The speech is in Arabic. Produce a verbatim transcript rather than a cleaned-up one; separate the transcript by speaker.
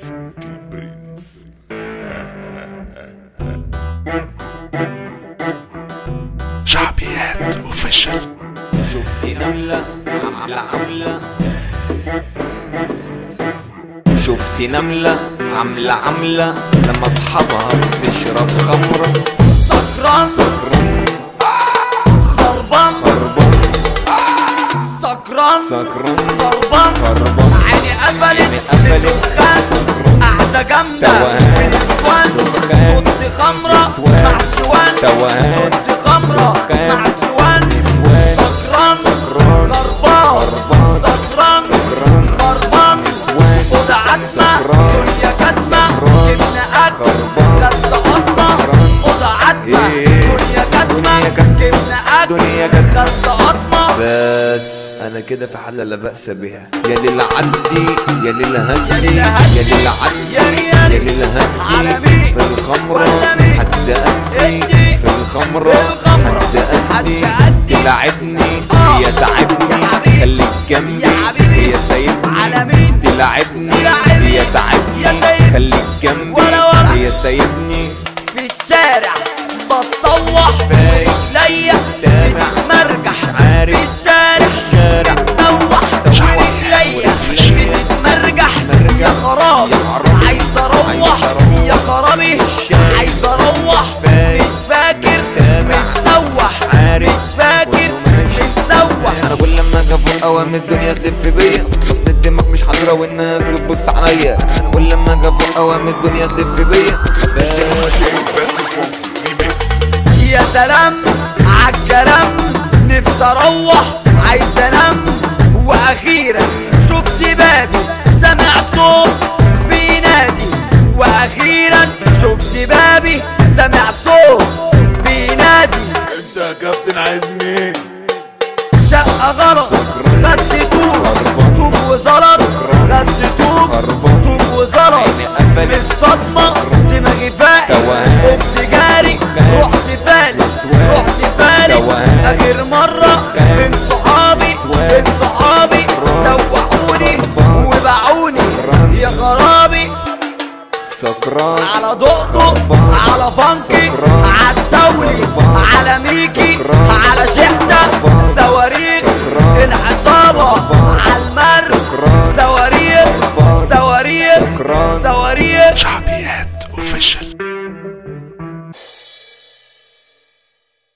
Speaker 1: البرنس. شعبيات اوفيشال.
Speaker 2: شفتي نملة عاملة عاملة شفتي نملة عاملة عاملة لما اصحابها بتشرب خمرة.
Speaker 3: سكران
Speaker 2: سكران
Speaker 3: خربان
Speaker 2: خربان
Speaker 3: سكران
Speaker 2: سكران
Speaker 3: خربان
Speaker 2: خربان
Speaker 3: عيني قفلت
Speaker 2: قفلت
Speaker 3: دخان قاعدة جامدة
Speaker 2: توهان
Speaker 3: نسوان
Speaker 2: دخان
Speaker 3: كنت خمرة
Speaker 2: نسوان
Speaker 3: مع سوان
Speaker 2: توهان
Speaker 3: كنت خمرة
Speaker 2: دخان
Speaker 3: مع سوان
Speaker 2: نسوان
Speaker 3: سكران
Speaker 2: سكران
Speaker 3: خربان
Speaker 2: خربان
Speaker 3: سكران
Speaker 2: سكران
Speaker 3: خربان
Speaker 2: نسوان
Speaker 3: خد عتمة
Speaker 2: سكران
Speaker 3: دنيا كتمة
Speaker 2: سكران
Speaker 3: جبنا أكل
Speaker 2: خربان
Speaker 3: لبس قطمة
Speaker 2: سكران
Speaker 3: خد عتمة
Speaker 2: إيه.
Speaker 3: دنيا كتمة
Speaker 2: دنيا كتمة.
Speaker 3: جبنا أكل
Speaker 2: دنيا كتمة.
Speaker 3: خدت قطمة.
Speaker 2: بس انا كده في حالة لا بأس بها. يا ليلة عدي يا ليلة هدي
Speaker 3: يا ليلة هدي.
Speaker 2: يا ليلة عدي
Speaker 3: يا ريال.
Speaker 2: يا ليلة
Speaker 3: على
Speaker 2: هدي
Speaker 3: مين؟
Speaker 2: في الخمرة
Speaker 3: ولا مين؟
Speaker 2: حد أدي
Speaker 3: ادي.
Speaker 2: في الخمرة
Speaker 3: في الخمرة.
Speaker 2: حد أدي
Speaker 3: حد أدي.
Speaker 2: تلعبني
Speaker 3: آه.
Speaker 2: هي تعبني
Speaker 3: يا حبيبي.
Speaker 2: خليك جنبي
Speaker 3: يا حبيبي.
Speaker 2: هي سايبني
Speaker 3: على مين؟
Speaker 2: تلعبني
Speaker 3: تلعبني.
Speaker 2: هي تعبني
Speaker 3: يا سايبني.
Speaker 2: خليك جنبي
Speaker 3: ولا ولا.
Speaker 2: هي سايبني
Speaker 3: في الشارع بتطوح
Speaker 2: فايق
Speaker 3: ليا
Speaker 2: سامع
Speaker 3: بتتمرجح
Speaker 2: عارف
Speaker 3: في الشارع
Speaker 2: الشارع
Speaker 3: سوح
Speaker 2: سوح.
Speaker 3: ورجليا بتتمرجح
Speaker 2: مرجح.
Speaker 3: يا خراب
Speaker 2: يا خراب.
Speaker 3: عايز اروح
Speaker 2: عايز أروح.
Speaker 3: يا خرابي
Speaker 2: الشارع.
Speaker 3: عايز اروح
Speaker 2: فايق.
Speaker 3: مش فاكر
Speaker 2: مش سامع.
Speaker 3: متسوح
Speaker 2: عارف.
Speaker 3: مش فاكر
Speaker 2: كله ماشي.
Speaker 3: متسوح
Speaker 2: انا كل لما اجي افوق اوام الدنيا تلف بيا بس الدماغ مش حاضره والناس بتبص عليا. انا كل لما اجي افوق اوام الدنيا تلف بيا بس
Speaker 3: يا سلام عالكلام نفسي اروح عايز انام واخيرا شفت بابي سامع صوت بينادي واخيرا شفت بابي سامع صوت بينادي
Speaker 1: انت يا كابتن عايز مين؟
Speaker 3: شقة غلط خدت طوب طوب وزلط خدت طوب طوب وزلط بالصدمة دماغي فاقت
Speaker 2: توهان.
Speaker 3: قمت جاري رحت فالس رحت فالس
Speaker 2: توهان.
Speaker 3: آخر مرة فين صحابي فين صحابي سوحوني وباعوني يا خرابي
Speaker 2: سكران
Speaker 3: على دقدق على فانكي
Speaker 2: سكران.
Speaker 3: على الدولي على ميكي
Speaker 2: سكران.
Speaker 3: على شحن